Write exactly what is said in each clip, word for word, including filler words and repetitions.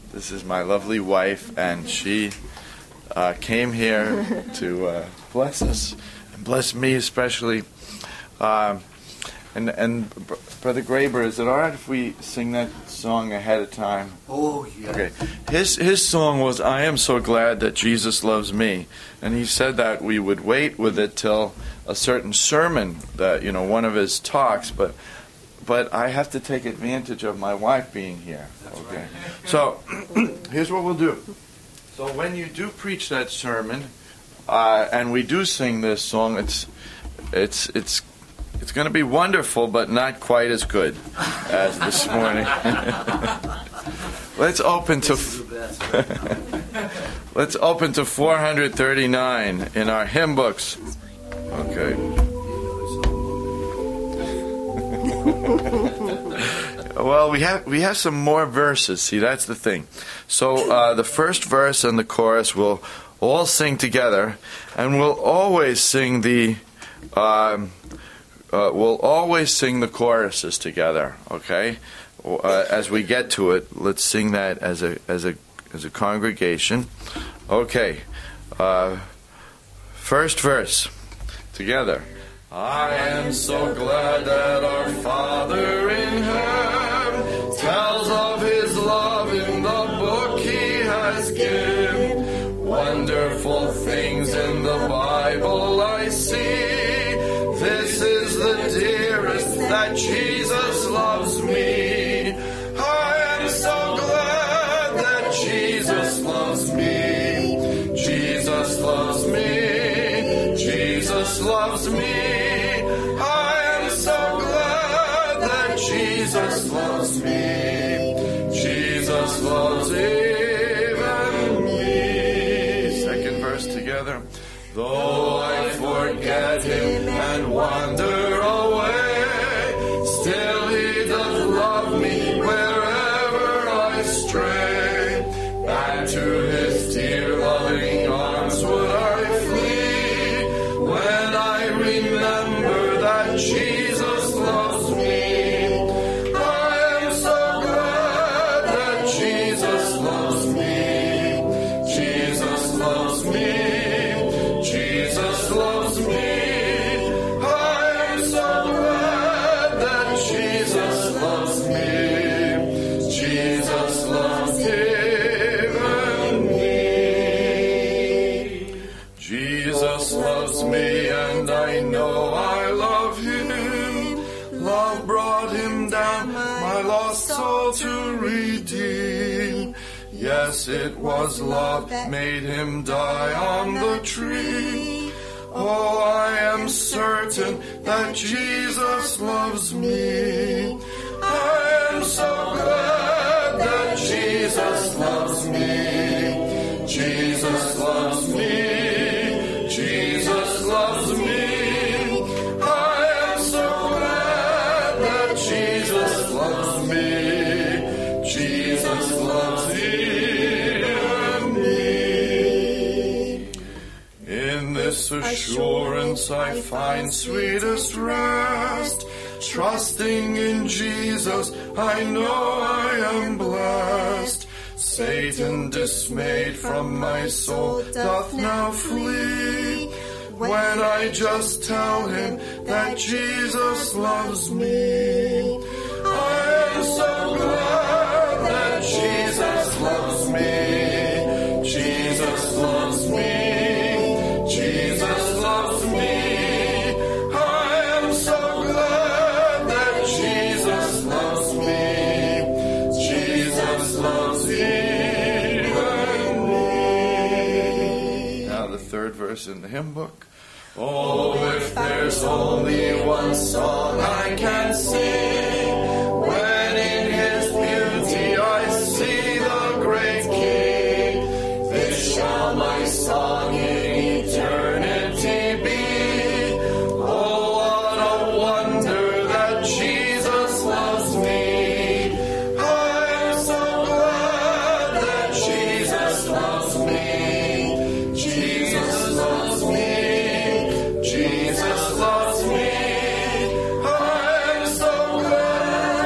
this is my lovely wife, and she uh, came here to uh, bless us, and bless me especially. Um, and and Brother Graber, is it all right if we sing that song ahead of time? Oh, yeah. Okay. His his song was "I Am So Glad That Jesus Loves Me," and he said that we would wait with it till a certain sermon, that you know, one of his talks, but. But I have to take advantage of my wife being here. That's okay. Right. So here's what we'll do. So when you do preach that sermon, uh, and we do sing this song, it's it's it's it's going to be wonderful, but not quite as good as this morning. Let's open to let's open to four hundred thirty-nine in our hymn books. Okay. Well, we have we have some more verses. See, that's the thing. So uh, the first verse and the chorus we'll all sing together, and we'll always sing the um, uh, we'll always sing the choruses together. Okay, uh, as we get to it, let's sing that as a as a as a congregation. Okay, uh, first verse together. I am so glad that our Father in heaven tells of His love in the book He has given. Wonderful things in the Bible I see. This is the dearest that Jesus loves me. I am so glad that Jesus loves me. Jesus loves me. Jesus loves me. Jesus loves me. Jesus loves even me. Second verse together. Though I forget Him and wander away, still He does love me wherever I stray. Back to His dear loving arms would I flee, when I remember that Jesus loves me. To redeem. Yes, it was love that made Him die on the tree. Oh, I am certain that Jesus loves me. I am so glad that Jesus loves me. Jesus loves me. Jesus loves me. I am so glad that Jesus loves me. Jesus loves even me. In this assurance I find sweetest rest. Trusting in Jesus, I know I am blessed. Satan, dismayed from my soul, doth now flee, when I just tell him that Jesus loves me. I am so glad that Jesus loves me. Jesus loves me. Jesus loves me. I am so glad that Jesus loves me. Jesus loves even me. Now the third verse in the hymn book. Oh, if there's only one song I can sing, when in His beauty I see the great King, this shall my song in eternity be. Oh, what a wonder that Jesus loves me. I am so glad that Jesus loves me. Jesus loves me. Jesus loves me. I am so glad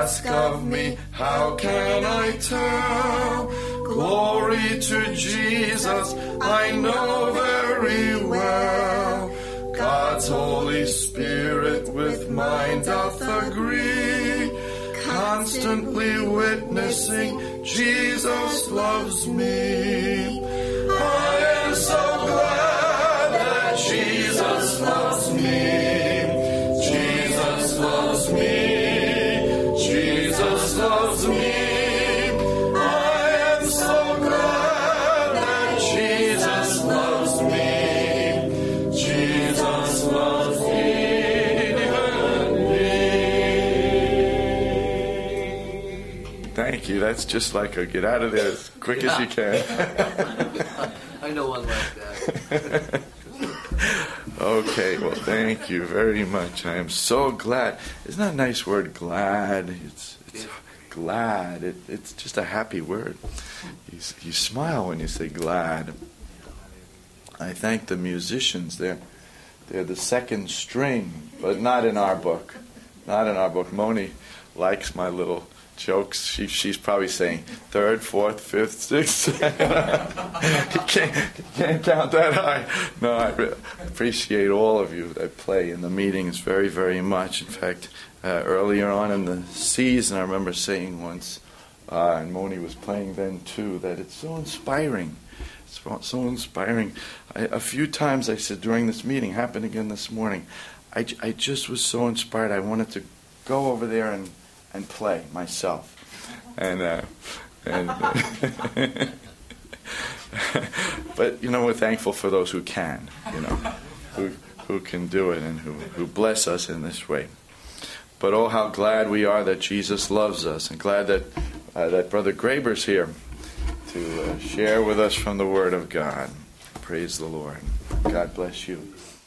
ask of me, how can I tell? Glory to Jesus, I know very well. God's Holy Spirit with mine doth agree, constantly witnessing Jesus loves me. I am so glad that Jesus loves me. Jesus loves me. Jesus loves me. I am so glad that Jesus loves me. Jesus loves me. Thank you. That's just like a get out of there as quick Yeah. as you can. I know one like that. Okay, well, thank you very much. I am so glad. Isn't that a nice word, glad? It's, it's glad. It, it's just a happy word. You, s- you smile when you say glad. I thank the musicians. They're, they're the second string, but not in our book. Not in our book. Moni likes my little jokes. She, she's probably saying third, fourth, fifth, sixth. You can't, you can't count that high. No, I re- appreciate all of you that play in the meetings very, very much. In fact, uh, earlier on in the season, I remember saying once, uh, and Moni was playing then too, that it's so inspiring. It's so so inspiring. I, a few times I said during this meeting, happened again this morning, I, j- I just was so inspired. I wanted to go over there and and play myself, and uh, and uh, but you know, we're thankful for those who can, you know, who who can do it and who who bless us in this way. But oh, how glad we are that Jesus loves us, and glad that uh, that Brother Graber's here to uh, share with us from the Word of God. Praise the Lord. God bless you.